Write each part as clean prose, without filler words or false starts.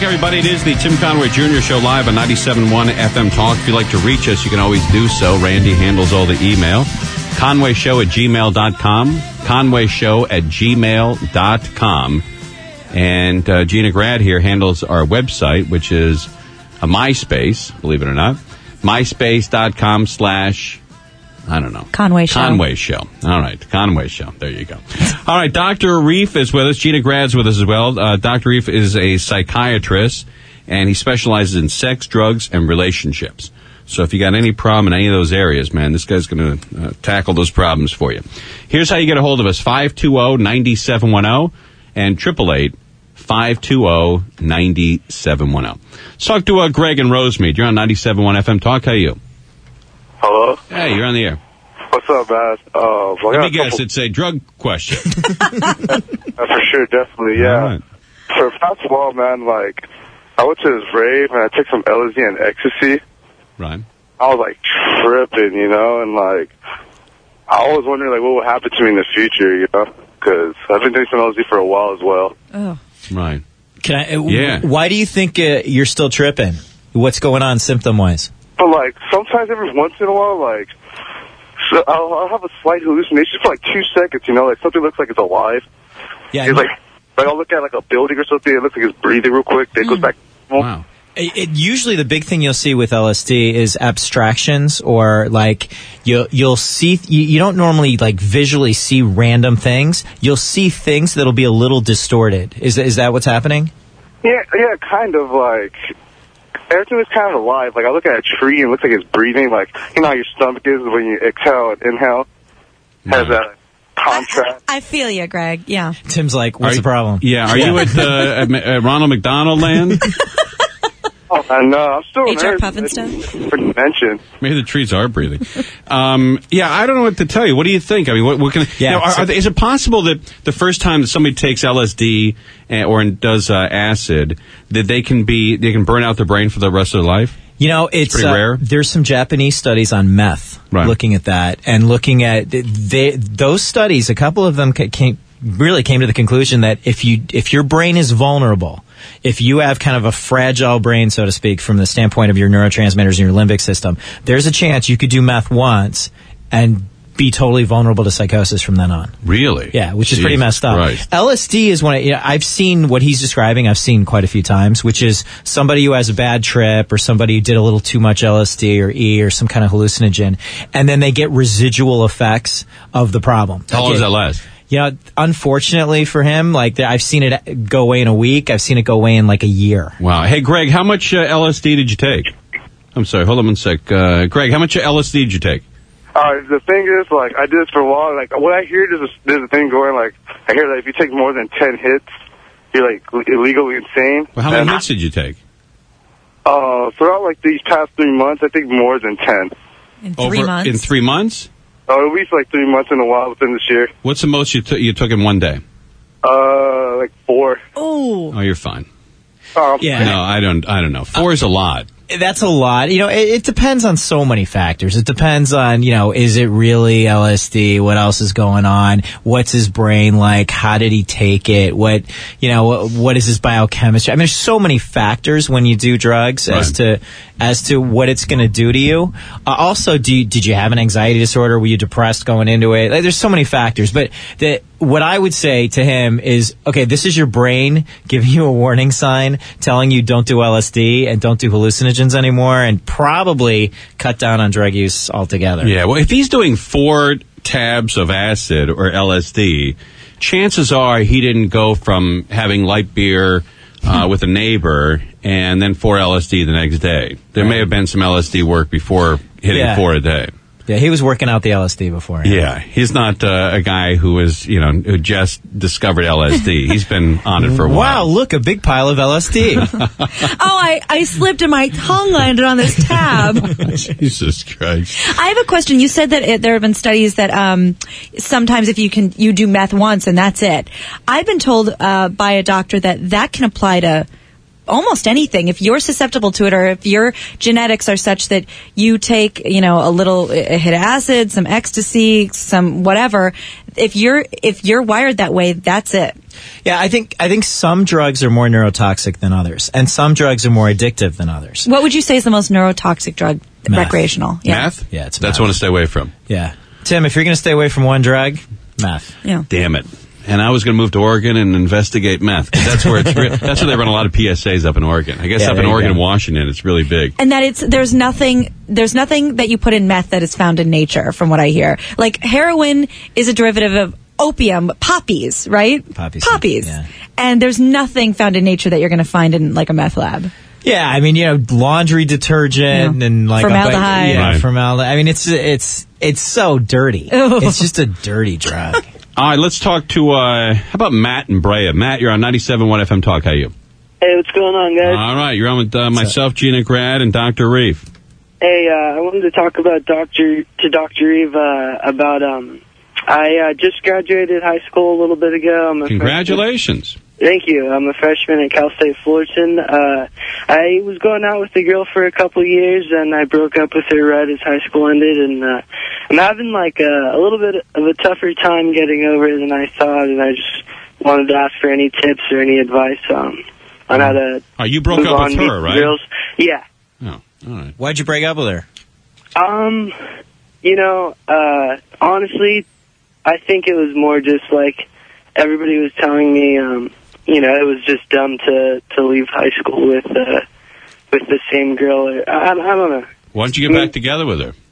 everybody. It is the Tim Conway Jr. Show live on 97.1 FM Talk. If you'd like to reach us, you can always do so. Randy handles all the email. ConwayShow@gmail.com. ConwayShow@gmail.com. And Gina Grad here handles our website, which is a MySpace, believe it or not. MySpace.com/ I don't know. Conway Show. Conway Show. All right. Conway Show. There you go. All right. Dr. Reef is with us. Gina Grad's with us as well. Dr. Reef is a psychiatrist, and he specializes in sex, drugs, and relationships. So if you got any problem in any of those areas, man, this guy's going to tackle those problems for you. Here's how you get a hold of us. 520-9710 and 888-520-9710. Let's talk to Greg and Rosemead. You're on 97.1 FM Talk. How are you? Hello? Hey, you're on the air. What's up, man? Let me guess, it's a drug question. For sure, definitely, yeah. All right. For the past while, man, like, I went to this rave and I took some LSD and ecstasy. Right. I was, like, tripping, you know, and, like, I was wondering, like, what would happen to me in the future, you know, because I've been doing some LSD for a while as well. Oh. Right. Can I? Yeah. Why do you think you're still tripping? What's going on symptom-wise? But, like, sometimes every once in a while, like, so I'll have a slight hallucination for, like, 2 seconds, you know, like, something looks like it's alive. Yeah. It's like I'll look at, like, a building or something, it looks like it's breathing real quick, then it goes back. Wow. Usually the big thing you'll see with LSD is abstractions, or like you'll see, you don't normally like visually see random things. You'll see things that'll be a little distorted. Is that what's happening? Yeah, kind of, like, everything is kind of alive. Like, I look at a tree and it looks like it's breathing, like, you know how your stomach is when you exhale and inhale? Has that contrast. I feel you, Greg, yeah. Tim's like, what's the problem? Yeah, are you at Ronald McDonald Land? Oh, I know. I'm still H.R. Pufnstone? For dimension. Maybe the trees are breathing. Yeah, I don't know what to tell you. What do you think? I mean, what can? Yeah, now, is it possible that the first time that somebody takes LSD or does acid, that they can burn out their brain for the rest of their life? You know, it's pretty rare. There's some Japanese studies on meth, looking at that, and looking at those studies. A couple of them came to the conclusion that if your brain is vulnerable, if you have kind of a fragile brain, so to speak, from the standpoint of your neurotransmitters and your limbic system, there's a chance you could do meth once and be totally vulnerable to psychosis from then on. Really? Yeah, which is pretty messed up. Christ. LSD is one. I've seen what he's describing. I've seen quite a few times, which is somebody who has a bad trip or somebody who did a little too much LSD or E or some kind of hallucinogen, and then they get residual effects of the problem. How long does that last? You know, unfortunately for him, like I've seen it go away in a week. I've seen it go away in like a year. Wow. Hey, Greg, how much LSD did you take? I'm sorry. Hold on one sec. Greg, how much LSD did you take? The thing is, like, I did this for a while. Like, when I hear there's a thing going, like, I hear that if you take more than 10 hits, you're, like, illegally insane. Well, how many hits did you take? Throughout, like, these past 3 months, I think more than 10. In 3 months? In 3 months? At least, like, 3 months in a while within this year. What's the most you took in one day? Like 4. Oh, you're fine. Yeah. No, I don't know. 4 is a lot. That's a lot. You know, it depends on so many factors. It depends on, you know, is it really LSD? What else is going on? What's his brain like? How did he take it? What is his biochemistry? I mean, there's so many factors when you do drugs as to what it's going to do to you. Also, did you have an anxiety disorder? Were you depressed going into it? Like, there's so many factors. But what I would say to him is, okay, this is your brain giving you a warning sign, telling you don't do LSD and don't do hallucinogens anymore, and probably cut down on drug use altogether. Yeah, well, if he's doing 4 tabs of acid or LSD, chances are he didn't go from having light beer with a neighbor and then 4 LSD the next day. There may have been some LSD work before hitting 4 a day. Yeah, he was working out the LSD before. Yeah, he's not a guy who who just discovered LSD. He's been on it for a while. Wow, look, a big pile of LSD. I slipped and my tongue landed on this tab. Jesus Christ. I have a question. You said that there have been studies that sometimes if you do meth once and that's it. I've been told by a doctor that can apply to almost anything. If you're susceptible to it, or if your genetics are such that you take, a hit of acid, some ecstasy, some whatever, if you're wired that way, that's it. Yeah, I think some drugs are more neurotoxic than others, and some drugs are more addictive than others. What would you say is the most neurotoxic drug? Meth. Recreational. Yeah. Meth? Yeah, it's That's meth. one to stay away from. Yeah. Tim, if you're going to stay away from one drug, meth. Yeah. Damn it. And I was going to move to Oregon and investigate meth. 'Cause that's where that's where they run a lot of PSAs up in Oregon. I guess Yeah, up in there you Oregon go. and Washington, it's really big. And that there's nothing that you put in meth that is found in nature, from what I hear. Like heroin is a derivative of opium, poppies, right? Poppies, yeah. And there's nothing found in nature that you're going to find in like a meth lab. Yeah, I mean, laundry detergent Yeah. and like Formaldehyde. Right. formaldehyde. I mean, it's so dirty. Ew. It's just a dirty drug. All right, let's talk to, how about Matt and Brea? Matt, you're on 97.1 FM Talk. How are you? Hey, what's going on, guys? All right, you're on with myself, Gina Grad, and Dr. Reef. Hey, I wanted to talk about Dr. Reeve about I just graduated high school a little bit ago. I'm a Congratulations. freshman. Thank you. I'm a freshman at Cal State Fullerton. I was going out with a girl for a couple years, and I broke up with her right as high school ended, and I'm having like a little bit of a tougher time getting over it than I thought, and I just wanted to ask for any tips or any advice on how to You broke move up on, with meet her, right? girls. Yeah. Oh, all right. Why'd you break up with her? Honestly, I think it was more just like everybody was telling me, it was just dumb to leave high school with the same girl. I don't know. Why don't you get back together with her?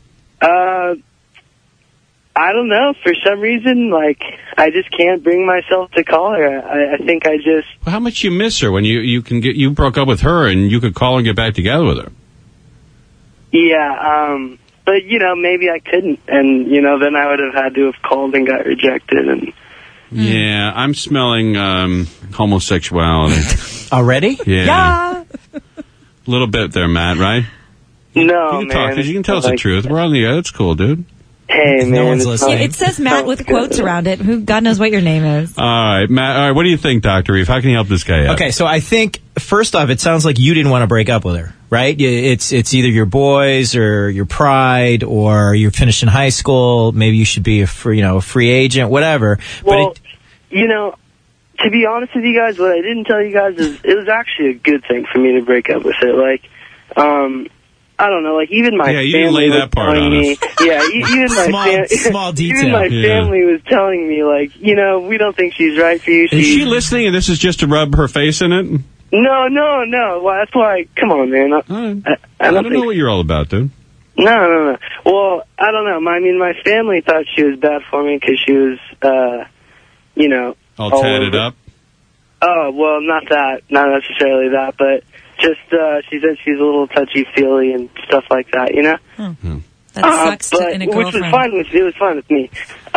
I don't know. For some reason, I just can't bring myself to call her. I think I just... Well, how much you miss her when you broke up with her and you could call her and get back together with her? Yeah, but, maybe I couldn't. And, then I would have had to have called and got rejected. And Yeah, I'm smelling homosexuality. Already? Yeah. A little bit there, Matt, right? No, You can man. talk, 'cause you can tell us the truth. We're on the air. That's cool, dude. Hey, man. No one's it's listening. not- It says Matt with quotes around it. Who God knows what your name is. All right, Matt. All right, what do you think, Dr. Reef? How can you help this guy out? Okay, so I think first off, it sounds like you didn't want to break up with her, right? It's either your boys or your pride, or you're finishing high school. Maybe you should be a free agent, whatever. Well, to be honest with you guys, what I didn't tell you guys is it was actually a good thing for me to break up with her. I don't know, even my Yeah, you family didn't lay was that part telling on me, us. yeah, even my small detail. even my Yeah. family was telling me, we don't think she's right for you. Is she listening and this is just to rub her face in it? No. Well, that's why, come on, man. All right. I I don't don't know what you're all about, dude. No. Well, I don't know. I mean, my family thought she was bad for me because she was, All tatted over. up? Oh, well, not necessarily that, but just, she said she's a little touchy-feely and stuff like that, That sucks but, in a which girlfriend. was fine with me.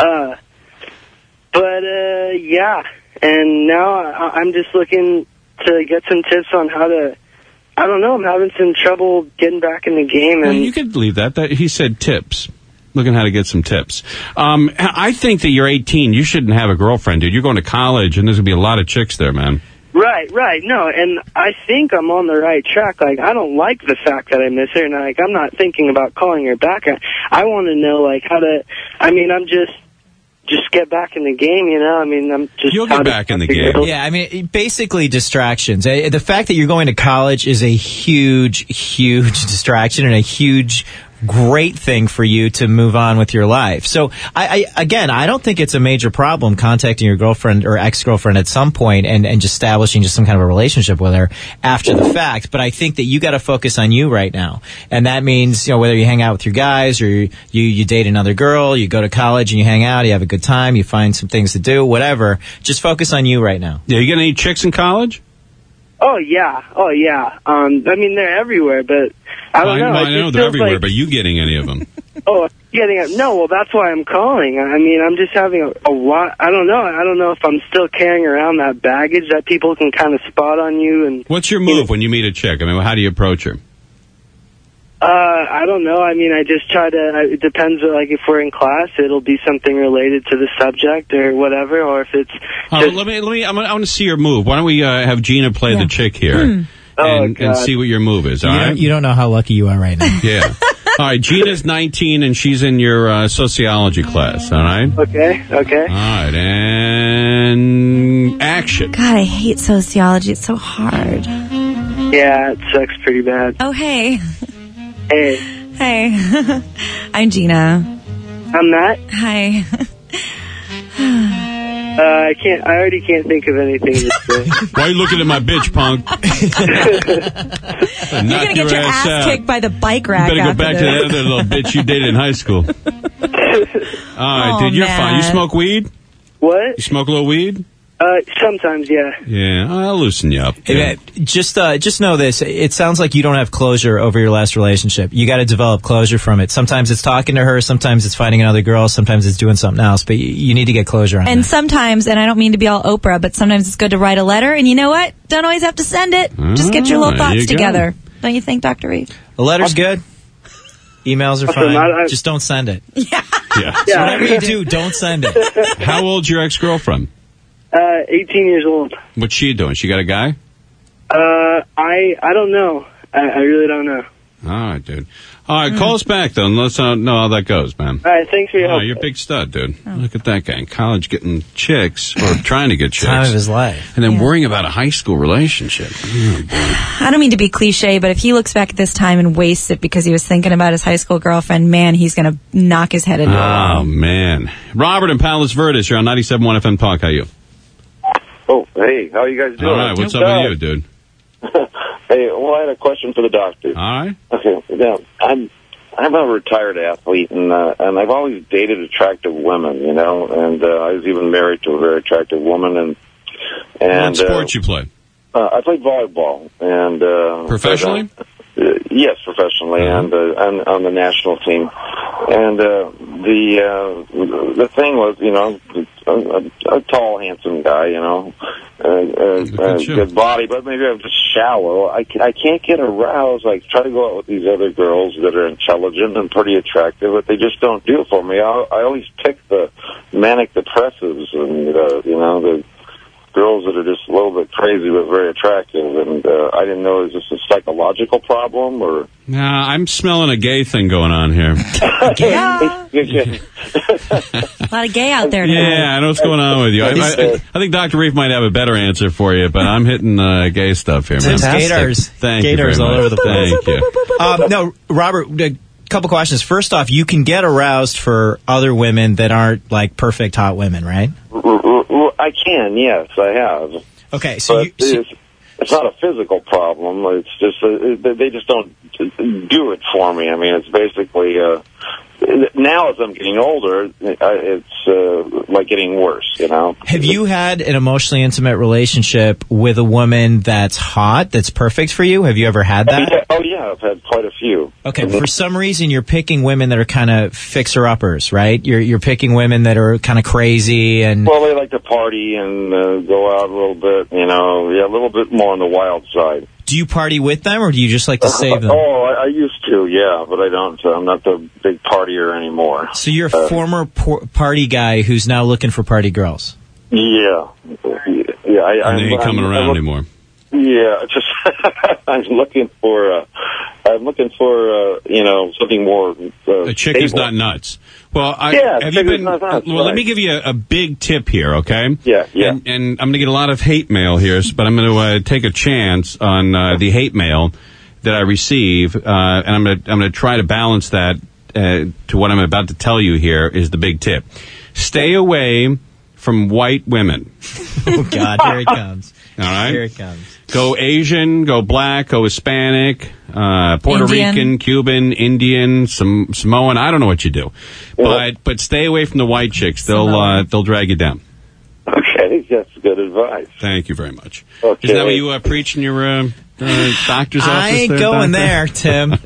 Yeah. And now I'm just looking to get some tips on how to, I don't know, I'm having some trouble getting back in the game. Well, And you could leave that. He said tips. Looking how to get some tips. I think that you're 18. You shouldn't have a girlfriend, dude. You're going to college, and there's going to be a lot of chicks there, man. Right. No, and I think I'm on the right track. I don't like the fact that I miss her, and I'm not thinking about calling her back. I want to know, how to, I'm just get back in the game, I'm just... You'll get back in the game. Yeah, basically distractions. The fact that you're going to college is a huge, huge distraction and a huge, great thing for you to move on with your life. So, I don't think it's a major problem contacting your girlfriend or ex-girlfriend at some point and just establishing just some kind of a relationship with her after the fact. But I think that you got to focus on you right now. And that means, whether you hang out with your guys or you date another girl, you go to college and you hang out, you have a good time, you find some things to do, whatever. Just focus on you right now. Yeah, you get any chicks in college? Oh, yeah. They're everywhere, but I don't know. I It know just they're feels everywhere, like- but you getting any of them? No, well, that's why I'm calling. I'm just having a lot. I don't know if I'm still carrying around that baggage that people can kind of spot on you. And What's your move when you meet a chick? How do you approach her? I don't know. I just try to. It depends. If we're in class, it'll be something related to the subject or whatever. Or if it's. Let me. I want to see your move. Why don't we have Gina play the chick here? and God. see what your move is, all right? You don't know how lucky you are right now. Yeah. All right, Gina's 19, and she's in your sociology class, all right? Okay. All right, and action. God, I hate sociology. It's so hard. Yeah, it sucks pretty bad. Oh, hey. Hey, Hey. I'm Gina. I'm Matt. Hi. I already can't think of anything to say. Why are you looking at my bitch, punk? You're going to get your ass kicked by the bike rack. You better go after back to this. that other little bitch you dated in high school. All right, dude, you're fine. You Matt. smoke weed? What? You smoke a little weed? Sometimes, yeah. Yeah, I'll loosen you up. Hey, man, just know this. It sounds like you don't have closure over your last relationship. You got to develop closure from it. Sometimes it's talking to her. Sometimes it's finding another girl. Sometimes it's doing something else. But you need to get closure on And that. sometimes, and I don't mean to be all Oprah, but sometimes it's good to write a letter. And you know what? Don't always have to send it. Just get your little there you thoughts go. together. Don't you think, Dr. Reed? A letter's good. Emails are Also, fine. Just don't send it. Yeah. Yeah. Whatever you do, don't send it. How old's your ex-girlfriend? 18 years old. What's she doing? She got a guy? I don't know. I really don't know. All right, dude. All right, call us back, though, and let's know how that goes, man. All right, thanks for your Oh, help. you're a big stud, dude. Look at that guy in college getting chicks, or trying to get chicks. Time of his life. And then worrying about a high school relationship. Oh, boy. I don't mean to be cliche, but if he looks back at this time and wastes it because he was thinking about his high school girlfriend, man, he's going to knock his head into a wall. Oh, man. Robert in Palos Verdes, you're on 97.1 FM Talk. How are you? Oh, hey, how you guys doing? All right, what's up with you, dude? Hey, well, I had a question for the doctor. All right. Okay, now, I'm a retired athlete, and I've always dated attractive women, you know, and I was even married to a very attractive woman, and What sport you play? I played volleyball, and Professionally? Yes, professionally, and on the national team. And the thing was, you know, a tall, handsome guy, you know, good body, but maybe I'm just shallow. I can't get aroused. I try to go out with these other girls that are intelligent and pretty attractive, but they just don't do it for me. I always pick the manic depressives and, you know, the girls that are just a little bit crazy but very attractive, and I didn't know, is this a psychological problem or? Nah, I'm smelling a gay thing going on here. Yeah. A lot of gay out there tonight. Yeah, I know what's going on with you. I think Dr. Reef might have a better answer for you, but I'm hitting gay stuff here, man. Tim's gators. Thank Gators you very all much. over the place. Thank you. No, Robert, a couple questions. First off, you can get aroused for other women that aren't like perfect hot women, right? I can, yes, I have. Okay, so But it's not a physical problem. It's just they just don't do it for me. I mean, it's basically now as I'm getting older, it's like getting worse. You know. have you had an emotionally intimate relationship with a woman that's hot, that's perfect for you? Have you ever had that? Yeah, I've had quite a few. Okay, for some reason you're picking women that are kind of fixer-uppers, right? You're picking women that are kind of crazy and... Well, they like to party and go out a little bit, you know, a little bit more on the wild side. Do you party with them, or do you just like to save them? I used to, yeah, but I don't. I'm not the big partier anymore. So you're a former party guy who's now looking for party girls. Yeah. And they ain't coming around anymore. Yeah, just I'm looking for you know, something more. A chick who's stable. not nuts. Well, Yeah, have you chick who's been? not nuts, Well, let right. me give you a big tip here, okay? Yeah. And I'm going to get a lot of hate mail here, but I'm going to take a chance on the hate mail that I receive, and I'm going to try to balance that to what I'm about to tell you here is the big tip. Stay away from white women. Oh, God, here it comes. All right? Here it comes. Go Asian, go black, go Hispanic, Puerto Indian. Rican, Cuban, Indian, Samoan. I don't know what you do, but stay away from the white chicks. They'll drag you down. Okay, that's good advice. Thank you very much. Okay. Isn't that what you preach in your doctor's office? I ain't there, going doctor? there, Tim.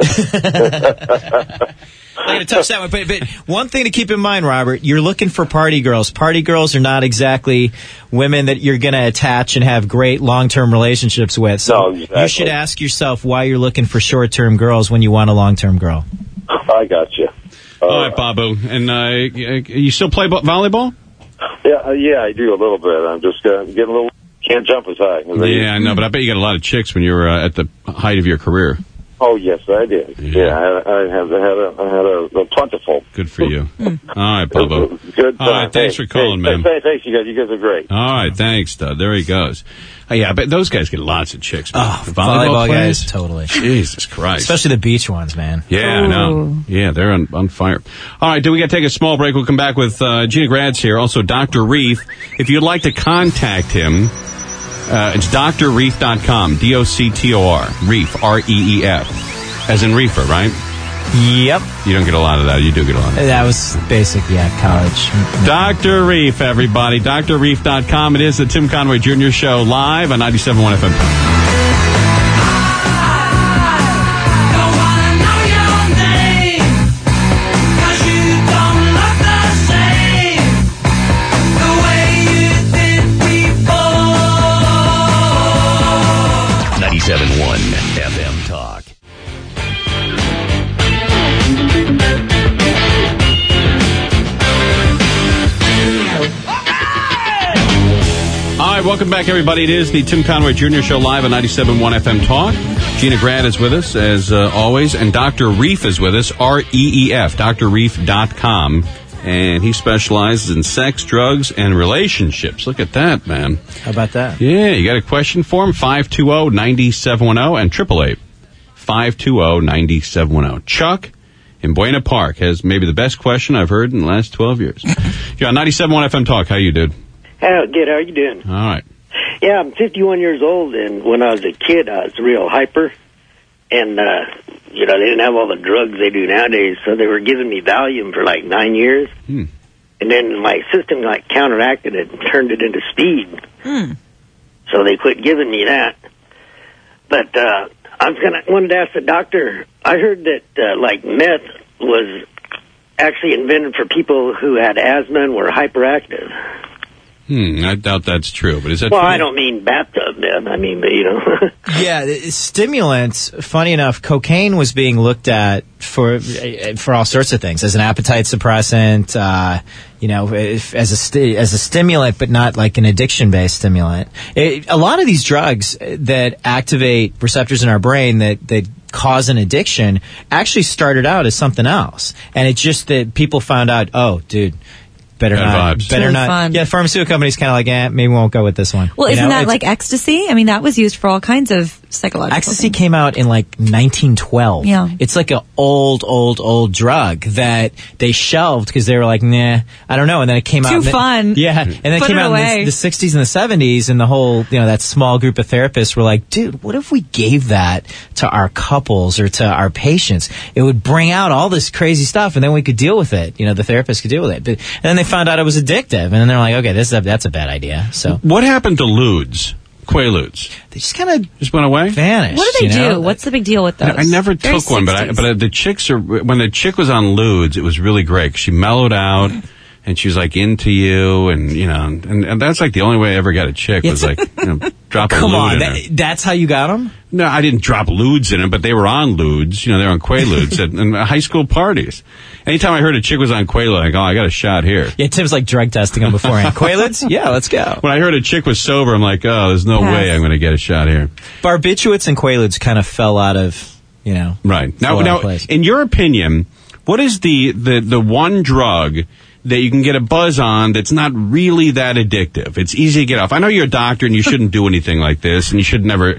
I'm going to touch that one. But one thing to keep in mind, Robert, you're looking for party girls. Party girls are not exactly women that you're going to attach and have great long-term relationships with. So No, exactly. you should ask yourself why you're looking for short-term girls when you want a long-term girl. I got you. All right, Babu. And you still play volleyball? Yeah, I do a little bit. I'm just getting a little can't jump as high. Yeah, I know, but I bet you got a lot of chicks when you were at the height of your career. Oh, yes, I did. Yeah, I had a plentiful. Good for you. All right, Bubba. Good. All right, thanks for calling, man. Thanks, you guys. You guys are great. All right, thanks, Stud. There he goes. Yeah, but those guys get lots of chicks, man. Oh, The volleyball players? guys, totally. Jesus Christ. Especially the beach ones, man. Yeah, I know. Yeah, they're on fire. All right, we got to take a small break. We'll come back with Gina Gradz here, also Dr. Reef. If you'd like to contact him, it's drreef.com, D-O-C-T-O-R, Reef, R-E-E-F, as in reefer, right? Yep. You don't get a lot of that. You do get a lot of that. That was basic, college. Dr. Reef, everybody. drreef.com. It is the Tim Conway Jr. Show live on 97.1 FM. FM Talk. All right, welcome back, everybody. It is the Tim Conway Jr. Show live on 97.1 FM Talk. Gina Grad is with us, as always, and Dr. Reef is with us, R-E-E-F, drreef.com. And he specializes in sex, drugs, and relationships. Look at that, man. How about that? Yeah, you got a question for him? 520-9710 and 888-520-9710. Chuck in Buena Park has maybe the best question I've heard in the last 12 years. You're on 97.1 FM Talk. How you, dude? Good. How are you doing? All right. Yeah, I'm 51 years old, and when I was a kid, I was real hyper. And, they didn't have all the drugs they do nowadays, so they were giving me Valium for like 9 years. And then my system counteracted it and turned it into speed. So they quit giving me that. But I wanted to ask the doctor, I heard that meth was actually invented for people who had asthma and were hyperactive. I doubt that's true, but is that well, true? I don't mean bathtub meth. I mean, Yeah, stimulants, funny enough, cocaine was being looked at for all sorts of things, as an appetite suppressant, as a stimulant, but not like an addiction-based stimulant. A lot of these drugs that activate receptors in our brain that cause an addiction actually started out as something else. And it's just that people found out, oh, dude, better not. Fun. Yeah, pharmaceutical companies kind of like, maybe we won't go with this one. Well, isn't that like ecstasy? I mean, that was used for all kinds of psychological Ecstasy things. came out in like 1912. Yeah. It's like an old drug that they shelved because they were like, nah, I don't know. And then it came out. Too fun. Yeah. And then it Put came it out away. in the 60s and the 70s, and the whole, that small group of therapists were like, dude, what if we gave that to our couples or to our patients? It would bring out all this crazy stuff, and then we could deal with it. The therapist could deal with it. And then they found out it was addictive, and then they're like, okay, that's a bad idea. So what happened to Ludes? Quaaludes. They just kind of went away. Vanished. What do they do? What's the big deal with those? I never Very took one, but 60s. the chicks are. When the chick was on Ludes, it was really great. 'Cause she mellowed out, and she was like into you, and and that's like the only way I ever got a chick was like drop a Come lude on, in her. that's how you got them? No, I didn't drop Ludes in it, but they were on Ludes. They're on Quaaludes at high school parties. Anytime I heard a chick was on Quaalude, I go, I got a shot here. Yeah, Tim's like drug testing them beforehand. Quaaludes? Yeah, let's go. When I heard a chick was sober, I'm like, oh, there's no way I'm going to get a shot here. Barbiturates and Quaaludes kind of fell out of, Right. Now, place. in your opinion, what is the one drug that you can get a buzz on that's not really that addictive? It's easy to get off. I know you're a doctor and you shouldn't do anything like this, and you should never,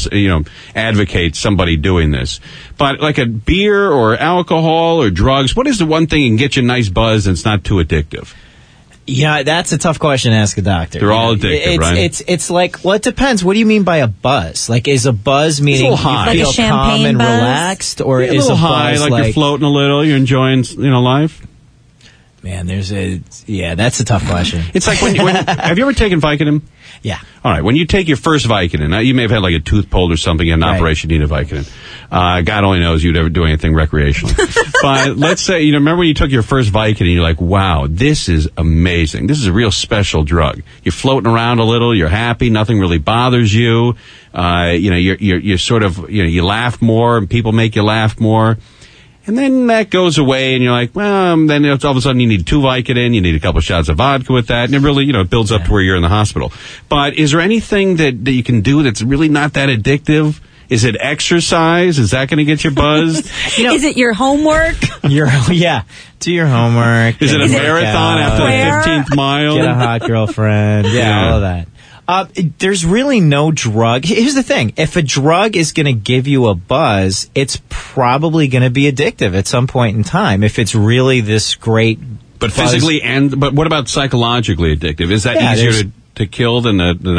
advocate somebody doing this. But like a beer or alcohol or drugs, what is the one thing that can get you a nice buzz that's not too addictive? Yeah, that's a tough question to ask a doctor. They're all addictive, right? It's like, well, it depends. What do you mean by a buzz? Like, is a buzz meaning It's a little high. you feel Like a calm champagne and buzz? relaxed, or Yeah, a is little a high, buzz like you're floating a little, you're enjoying, life? Man, that's a tough question. It's like when have you ever taken Vicodin? Yeah. All right. When you take your first Vicodin, you may have had like a tooth pulled or something, an operation, you need a Vicodin. God only knows you'd ever do anything recreationally. But let's say, remember when you took your first Vicodin, you're like, wow, this is amazing. This is a real special drug. You're floating around a little, you're happy, nothing really bothers you. You're sort of, you laugh more and people make you laugh more. And then that goes away, and you're like, well, then all of a sudden you need 2 Vicodin, you need a couple shots of vodka with that, and it really, it builds up to where you're in the hospital. But is there anything that you can do that's really not that addictive? Is it exercise? Is that going to get you buzzed? Is it your homework? Do your homework. Is it a marathon after the 15th mile? Get a hot girlfriend. Yeah, all of that. There's really no drug. Here's the thing. If a drug is going to give you a buzz, it's probably going to be addictive at some point in time. If it's really this great But buzz. physically but what about psychologically addictive? Is that easier to kill than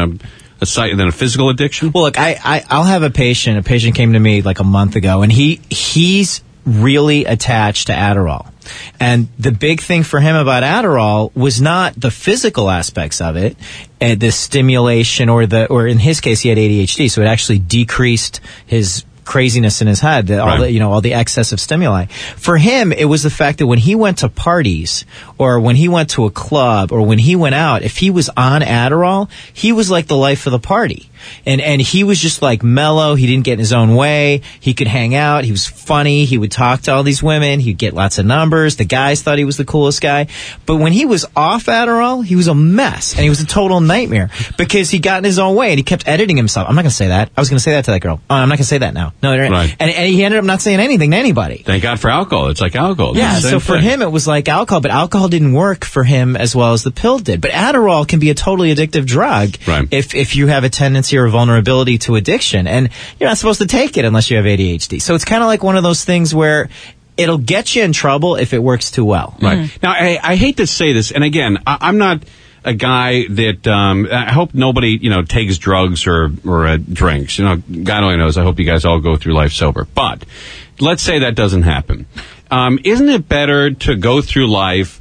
a physical addiction? Well, look, I'll have a patient. A patient came to me like a month ago, and he's really attached to Adderall. And the big thing for him about Adderall was not the physical aspects of it, the stimulation or in his case, he had ADHD, so it actually decreased his craziness in his head, all the excess of stimuli. For him, it was the fact that when he went to parties or when he went to a club or when he went out, if he was on Adderall, he was like the life of the party. And he was just like mellow. He didn't get in his own way. He could hang out. He was funny. He would talk to all these women. He'd get lots of numbers. The guys thought he was the coolest guy. But when he was off Adderall, he was a mess. And he was a total nightmare because he got in his own way and he kept editing himself. I'm not going to say that. I was going to say that to that girl. Oh, I'm not going to say that now. No, right. And he ended up not saying anything to anybody. Thank God for alcohol. It's like alcohol. Yeah, so for him it was like alcohol, but alcohol didn't work for him as well as the pill did. But Adderall can be a totally addictive drug if you have a tendency or vulnerability to addiction. And you're not supposed to take it unless you have ADHD. So it's kind of like one of those things where it'll get you in trouble if it works too well. Right. Now, I hate to say this, and again, I'm not a guy that I hope nobody takes drugs or drinks. God only knows. I hope you guys all go through life sober. But let's say that doesn't happen. Isn't it better to go through life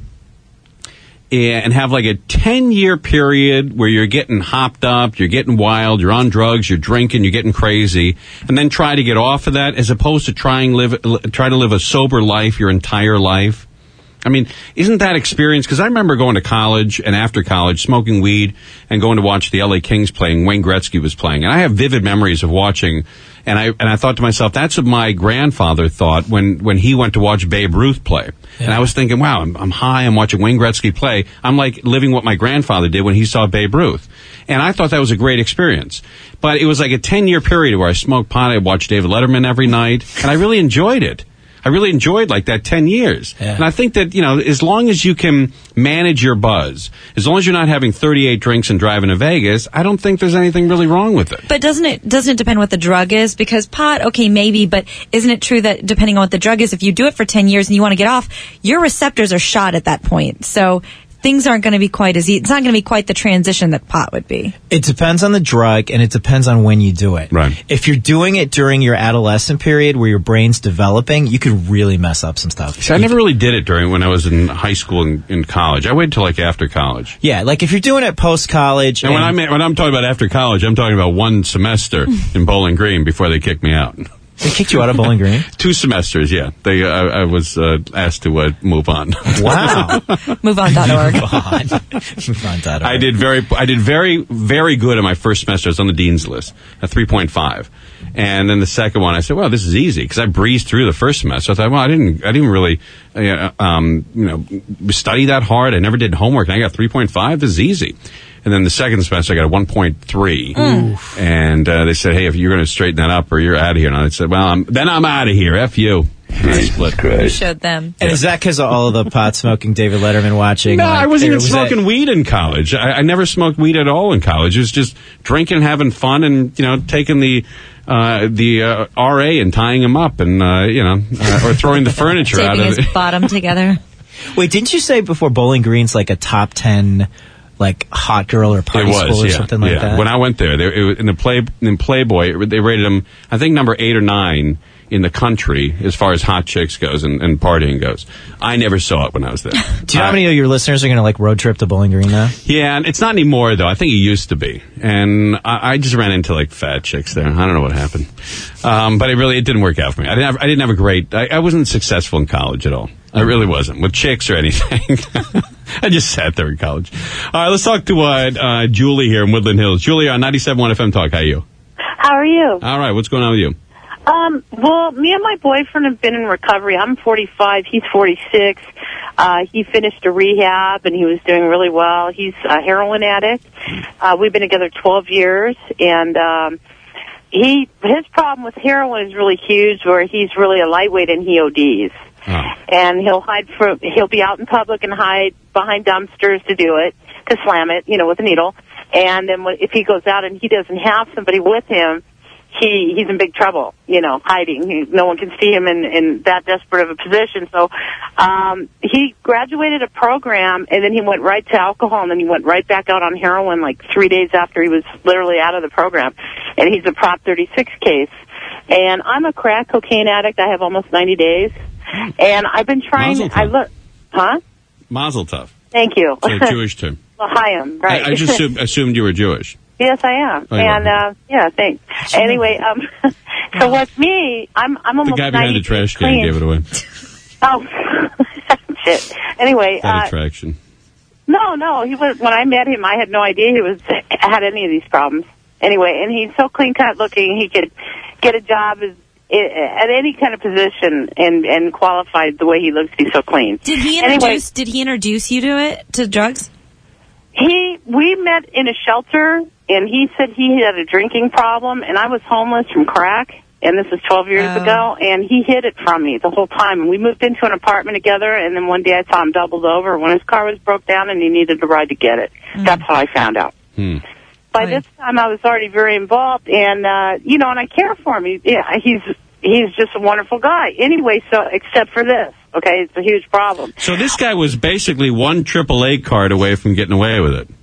and have like a 10-year period where you're getting hopped up, you're getting wild, you're on drugs, you're drinking, you're getting crazy, and then try to get off of that as opposed to try to live a sober life your entire life? I mean, isn't that experience? Because I remember going to college and after college, smoking weed and going to watch the LA Kings playing. Wayne Gretzky was playing. And I have vivid memories of watching. And I thought to myself, that's what my grandfather thought when he went to watch Babe Ruth play. Yeah. And I was thinking, wow, I'm high, I'm watching Wayne Gretzky play. I'm like living what my grandfather did when he saw Babe Ruth. And I thought that was a great experience. But it was like a 10-year period where I smoked pot, I watched David Letterman every night, and I really enjoyed it. I really enjoyed like that 10 years. Yeah. And I think that, as long as you can manage your buzz, as long as you're not having 38 drinks and driving to Vegas, I don't think there's anything really wrong with it. But doesn't it depend what the drug is? Because pot, okay, maybe, but isn't it true that depending on what the drug is, if you do it for 10 years and you want to get off, your receptors are shot at that point. So things aren't going to be quite as easy. It's not going to be quite the transition that pot would be. It depends on the drug, and it depends on when you do it. Right. If you're doing it during your adolescent period where your brain's developing, you could really mess up some stuff. See, I never really did it when I was in high school and in college. I waited till like after college. Yeah, like if you're doing it post-college. And when I'm talking about after college, I'm talking about one semester in Bowling Green before they kicked me out. They kicked you out of Bowling Green? 2 semesters, yeah. I was asked to move on. Wow. MoveOn.org. MoveOn.org. I did very, very good in my first semester. I was on the dean's list, a 3.5. And then the second one, I said, well, this is easy, because I breezed through the first semester. I thought, well, I didn't really, study that hard. I never did homework, and I got 3.5. This is easy. And then the second semester, I got a 1.3. And they said, hey, if you're going to straighten that up or you're out of here. And I said, well, then I'm out of here. F you. Split. You showed them. And is that because of all of the pot-smoking, David Letterman watching? No, I wasn't even smoking weed in college. I never smoked weed at all in college. It was just drinking, having fun, and, taking the RA and tying him up and, or throwing the furniture out of it. Taping his bottom together. Wait, didn't you say before Bowling Green's like a top 10... like hot girl or party school or something like that? When I went there, in Playboy, they rated them, I think, number 8 or 9 in the country as far as hot chicks goes and partying goes. I never saw it when I was there. Do you know how many of your listeners are going to like road trip to Bowling Green now? Yeah, and it's not anymore though. I think it used to be, and I just ran into like fat chicks there. I don't know what happened, but it didn't work out for me. I didn't have a great. I wasn't successful in college at all. I really wasn't with chicks or anything. I just sat there in college. All right, let's talk to Julie here in Woodland Hills. Julie on 97.1 FM Talk. How are you? How are you? All right, what's going on with you? Well, me and my boyfriend have been in recovery. I'm 45. He's 46. He finished a rehab, and he was doing really well. He's a heroin addict. We've been together 12 years, and his problem with heroin is really huge, where he's really a lightweight and he ODs. Oh. And he'll be out in public and hide behind dumpsters to do it, to slam it, with a needle. And then if he goes out and he doesn't have somebody with him, he's in big trouble, hiding. No one can see him in that desperate of a position. So he graduated a program, and then he went right to alcohol, and then he went right back out on heroin like 3 days after he was literally out of the program. And he's a Prop 36 case. And I'm a crack cocaine addict. I have almost 90 days. And I've been trying... Mazel tov. Thank you. It's a Jewish term. L'chaim, right. I just assumed you were Jewish. Yes, I am. Oh, yeah, thanks. Anyway, so with me, I'm almost 90 The guy behind the trash can clean. gave it away. Oh, shit. Anyway. That attraction. No, he was, when I met him, I had no idea he had any of these problems. Anyway, and he's so clean-cut looking, he could get a job at any kind of position and qualified the way he looks. He's so clean. Did he introduce you to drugs? We met in a shelter, and he said he had a drinking problem, and I was homeless from crack, and this was 12 years ago, and he hid it from me the whole time. And we moved into an apartment together, and then one day I saw him doubled over when his car was broke down, and he needed a ride to get it. That's how I found out. By this time, I was already very involved, and, and I care for him. He's just a wonderful guy. Anyway, so except for this. Okay, it's a huge problem. So this guy was basically one AAA card away from getting away with it.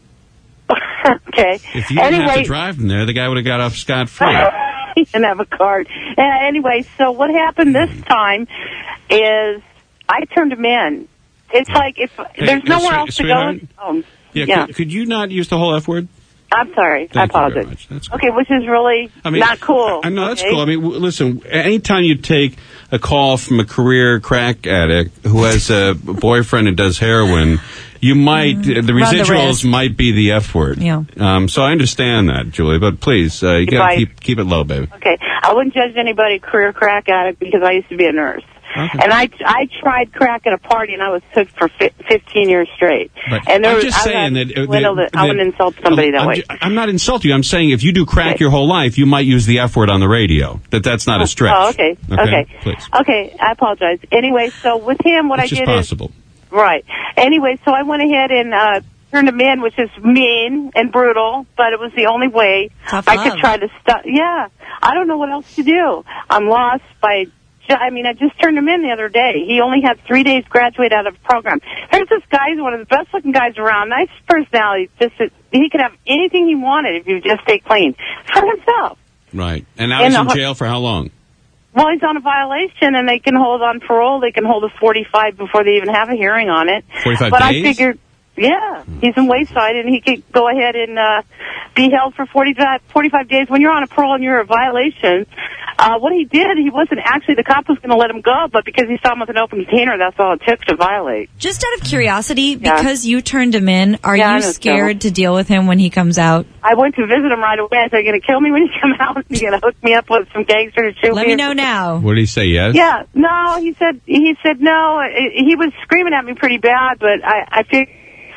Okay. If you didn't have to drive him there, the guy would have got off scot-free. He didn't have a card. Anyway, so what happened this time is I turned him in. It's like if there's nowhere else to go. Could you not use the whole F word? I'm sorry. I apologize. That's cool. Okay, which is really not cool. I know, that's cool. I mean, listen, anytime you take a call from a career crack addict who has a boyfriend and does heroin, you might, the residuals might be the F word. Yeah. So I understand that, Julie, but please, you got to keep it low, baby. Okay. I wouldn't judge anybody career crack addict because I used to be a nurse. Okay. And I tried crack at a party, and I was hooked for 15 years straight. But and I'm just saying that I wouldn't insult somebody that way. I'm not insulting you. I'm saying if you do crack your whole life, you might use the F word on the radio. That's not a stretch. Oh, okay. Please. Okay, I apologize. Anyway, so with him, what I did possible. Right. Anyway, so I went ahead and turned him in, which is mean and brutal, but it was the only way I could try to stop. Yeah. I don't know what else to do. I'm lost I just turned him in the other day. He only had 3 days graduate out of the program. There's this guy, he's one of the best-looking guys around, nice personality. He could have anything he wanted if he would just stay clean for himself. Right. And now he's in jail for how long? Well, he's on a violation, and they can hold on parole. They can hold a 45 before they even have a hearing on it. 45 days? I figured, he's in Wayside, and he could go ahead and be held for 45 days. When you're on a parole and you're a violation, what he did, he wasn't actually, the cop was going to let him go, but because he saw him with an open container, that's all it took to violate. Just out of curiosity, because you turned him in, are you scared to deal with him when he comes out? I went to visit him right away. I said, are you going to kill me when you come out? Are you going to hook me up with some gangster to shoot me? Let me know now. What did he say, yes? Yeah, no, he said no. He was screaming at me pretty bad, but I figured,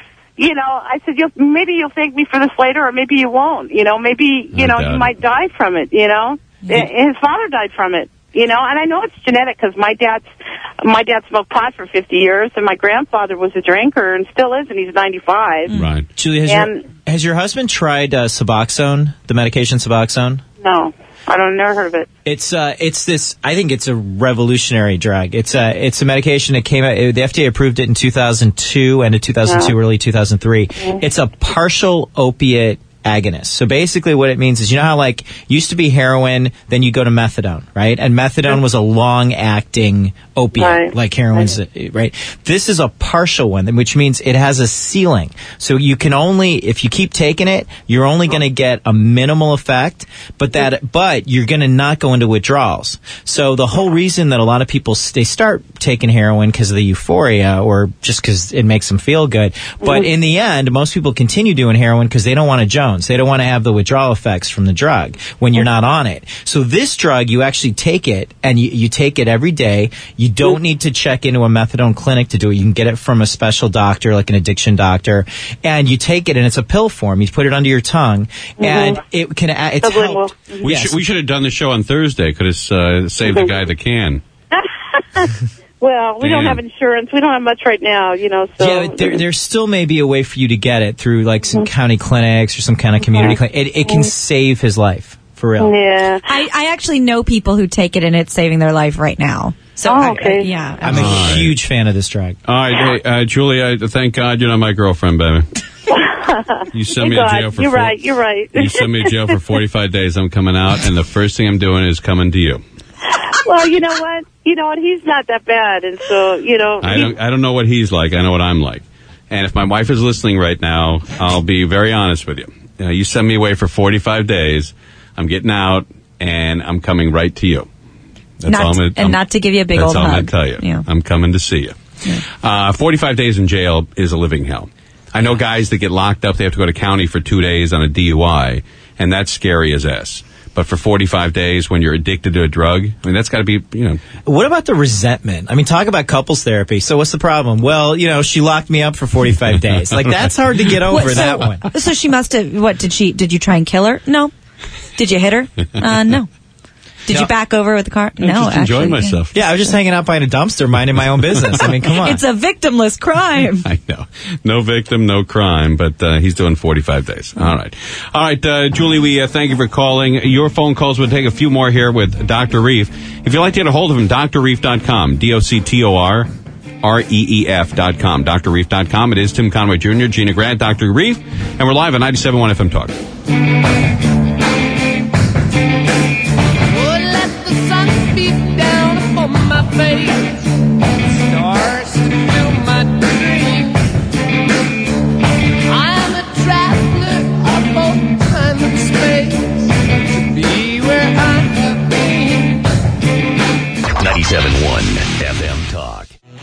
I said, maybe you'll thank me for this later, or maybe you won't. Maybe, you might die from it, His father died from it, and I know it's genetic because my dad smoked pot for 50 years, and my grandfather was a drinker and still is, and he's 95. Right. Julie, has your husband tried Suboxone, the medication Suboxone? No. I don't never heard of it. It's this. I think it's a revolutionary drug. It's a medication that came out. The FDA approved it in 2002 and in 2002, early 2003. It's a partial opiate agonist. So basically what it means is, how like used to be heroin, then you go to methadone, right? And methadone was a long-acting opiate, like heroin's, right? This is a partial one, which means it has a ceiling. So you can only, if you keep taking it, you're only going to get a minimal effect, but you're going to not go into withdrawals. So the whole reason that a lot of people, they start taking heroin because of the euphoria or just because it makes them feel good. But in the end, most people continue doing heroin because they don't want to Jones. hormones. They don't want to have the withdrawal effects from the drug when you're not on it. So this drug, you actually take it, and you take it every day. You don't need to check into a methadone clinic to do it. You can get it from a special doctor, like an addiction doctor, and you take it, and it's a pill form. You put it under your tongue, and it can. It's helped. We should have done the show on Thursday. Could have saved the guy the can. Well, we don't have insurance. We don't have much right now, so. Yeah, but there still may be a way for you to get it through, like, some county clinics or some kind of community clinic. It can save his life, for real. Yeah. I actually know people who take it, and it's saving their life right now. So, okay. I'm a huge fan of this drug. All right, hey, Julie, thank God you're not my girlfriend, baby. You send me to jail for You're right. You send me to jail for 45 days. I'm coming out, and the first thing I'm doing is coming to you. Well, you know what? He's not that bad, and so I don't know what he's like. I know what I'm like. And if my wife is listening right now, I'll be very honest with you. You send me away for 45 days, I'm getting out, and I'm coming right to you. Not to give you a big old hug. That's all I'm going to tell you. Yeah. I'm coming to see you. Yeah. 45 days in jail is a living hell. I know guys that get locked up, they have to go to county for 2 days on a DUI, and that's scary as S. But for 45 days when you're addicted to a drug, I mean, that's got to be, What about the resentment? I mean, talk about couples therapy. So what's the problem? Well, she locked me up for 45 days. Like, that's hard to get over, that one. So she must have, did you try and kill her? No. Did you hit her? No. Did you back over with the car? No, just enjoying myself. Yeah, I was just hanging out behind a dumpster, minding my own business. I mean, come on. It's a victimless crime. I know. No victim, no crime, but he's doing 45 days. All right, Julie, we thank you for calling. Your phone calls. We'll take a few more here with Dr. Reef. If you'd like to get a hold of him, drreef.com, DoctorReef.com, drreef.com. It is Tim Conway Jr., Gina Grant, Dr. Reef, and we're live on 97.1 FM Talk. Face starts to fill my dreams. I'm a traveler of both time and space to be where I have been. 97.1 FM Talk.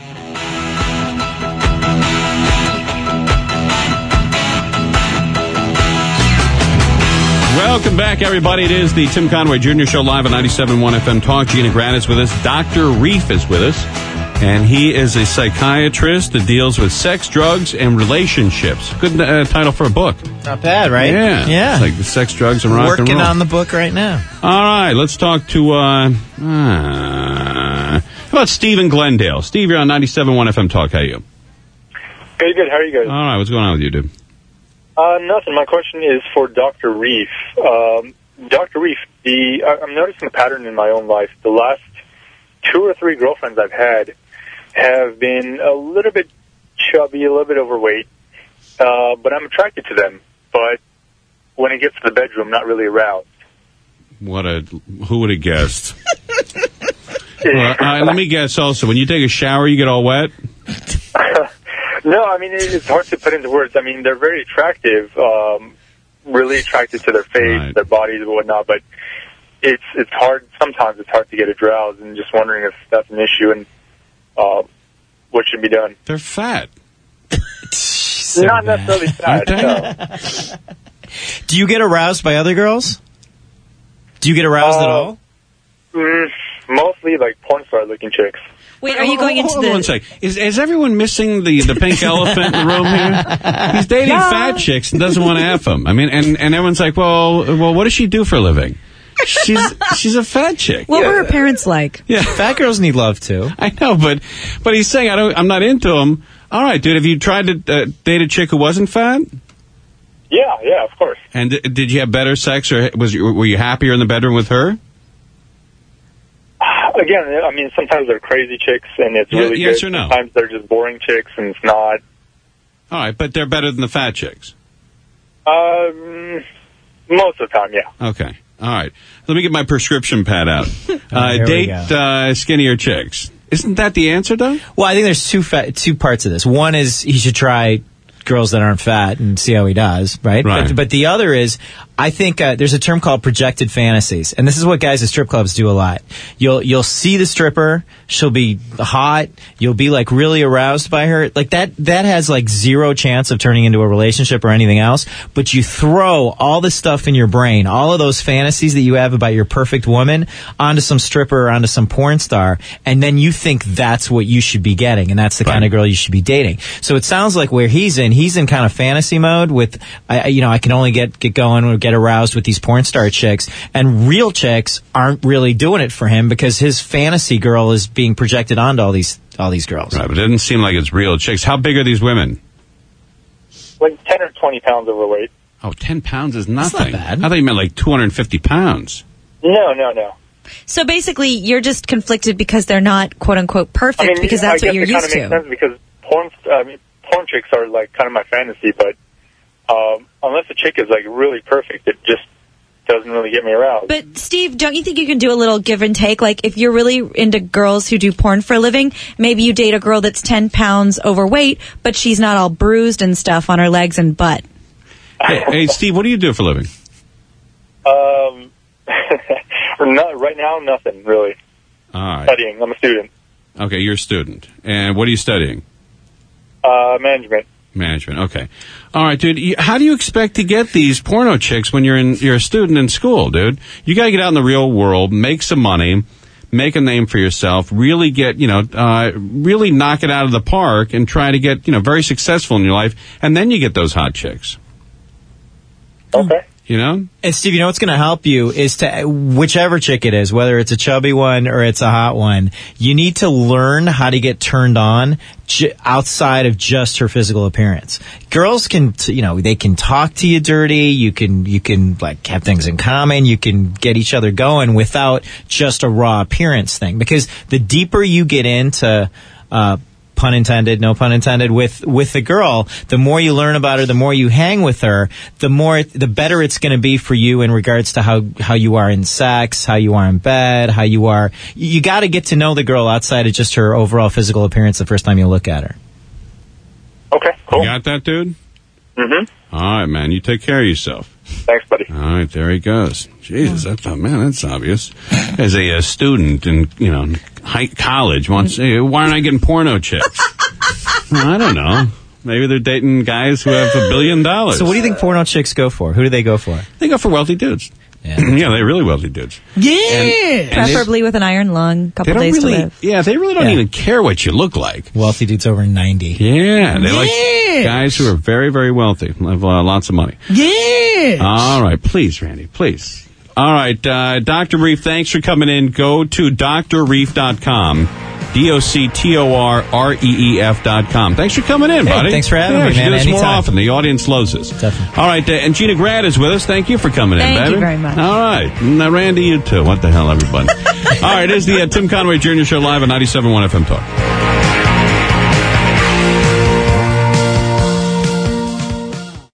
Welcome back, everybody. It is the Tim Conway Jr. Show live on 97.1 FM Talk. Gina Grant is with us. Dr. Reef is with us. And he is a psychiatrist that deals with sex, drugs, and relationships. Good title for a book. Not bad, right? Yeah. It's like the sex, drugs, and rock and roll. Working on the book right now. All right. Let's talk to, how about Steve in Glendale? Steve, you're on 97.1 FM Talk. How are you? Very good. How are you guys? All right. What's going on with you, dude? Nothing. My question is for Dr. Reef. Dr. Reef, I'm noticing a pattern in my own life. The last 2 or 3 girlfriends I've had have been a little bit chubby, a little bit overweight, but I'm attracted to them. But when it gets to the bedroom, not really aroused. Who would have guessed? Let me guess also. When you take a shower, you get all wet? No, I mean, it's hard to put into words. I mean, they're very attractive, really attracted to their face, their bodies and whatnot, but it's hard, sometimes it's hard to get aroused, and just wondering if that's an issue and what should be done. They're fat. Not necessarily fat, no. Do you get aroused by other girls? Do you get aroused at all? Mostly like porn star looking chicks. Wait, are you going into Hold on one sec. Is everyone missing the pink elephant in the room here? He's dating fat chicks and doesn't want to F them. I mean, and everyone's like, well, what does she do for a living? She's a fat chick. What were her parents like? Yeah, fat girls need love too. I know, but he's saying I'm not into them. All right, dude. Have you tried to date a chick who wasn't fat? Yeah, of course. And did you have better sex, or were you happier in the bedroom with her? Again, I mean, sometimes they're crazy chicks, and it's really yes good. Or no? Sometimes they're just boring chicks, and it's not. All right, but they're better than the fat chicks. Most of the time, yeah. Okay. All right. Let me get my prescription pad out. Date skinnier chicks. Isn't that the answer, though? Well, I think there's two parts of this. One is he should try girls that aren't fat and see how he does, right? Right. But the other is, I think there's a term called projected fantasies, and this is what guys at strip clubs do a lot. You'll see the stripper, she'll be hot, you'll be like really aroused by her, like that has like zero chance of turning into a relationship or anything else. But you throw all this stuff in your brain, all of those fantasies that you have about your perfect woman, onto some stripper or onto some porn star, and then you think that's what you should be getting, and that's the kind of girl you should be dating. So it sounds like where he's in kind of fantasy mode with, I can only get going or get aroused with these porn star chicks, and real chicks aren't really doing it for him because his fantasy girl is being projected onto all these girls. Right, but it doesn't seem like it's real chicks. How big are these women? Like 10 or 20 pounds overweight. Oh, 10 pounds is nothing. That's not bad. I thought you meant like 250 pounds. No. So basically, you're just conflicted because they're not "quote unquote" perfect because that's what you're used to. I guess it kind of makes sense because porn chicks are like kind of my fantasy, but unless the chick is like really perfect, it just doesn't really get me aroused. But Steve, don't you think you can do a little give and take? Like if you're really into girls who do porn for a living, maybe you date a girl that's 10 pounds overweight, but she's not all bruised and stuff on her legs and butt. Hey, Steve, what do you do for a living? Right now, nothing really. All right. Studying. I'm a student. Okay, you're a student. And what are you studying? Management. Management, okay. All right, dude, how do you expect to get these porno chicks when you're a student in school, dude? You got to get out in the real world, make some money, make a name for yourself, really get, really knock it out of the park and try to get, very successful in your life, and then you get those hot chicks. Okay. And Steve, what's going to help you is to, whichever chick it is, whether it's a chubby one or it's a hot one, you need to learn how to get turned on outside of just her physical appearance. Girls can, they can talk to you dirty. You can like have things in common. You can get each other going without just a raw appearance thing. Because the deeper you get into, pun intended, no pun intended, with the girl, the more you learn about her, the more you hang with her, the better it's going to be for you in regards to how you are in sex, how you are in bed, how you are. You got to get to know the girl outside of just her overall physical appearance the first time you look at her. Okay, cool. You got that, dude? Mm-hmm. All right, man. You take care of yourself. Thanks, buddy. All right, there he goes. Jesus, that's obvious. As a student in, college, why aren't I getting porno chicks? Well, I don't know. Maybe they're dating guys who have $1 billion. So what do you think porno chicks go for? Who do they go for? They go for wealthy dudes. Yeah, they're really wealthy dudes. Yeah. And preferably with an iron lung, couple days to live. Yeah, they really don't even care what you look like. Wealthy dudes over 90. Yeah, they like guys who are very, very wealthy, have lots of money. Yeah. All right, please, Randy, please. All right, Dr. Reef, thanks for coming in. Go to drreef.com. DOCTORREEF.com. Thanks for coming in, buddy. Thanks for having me, man. Do this Anytime. more often. The audience loves us. Definitely. All right, and Gina Grad is with us. Thank you for coming in, baby. Thank you very much. All right. And, Randy, you too. What the hell, everybody? All right, it is the Tim Conway Jr. Show live on 97.1 FM Talk.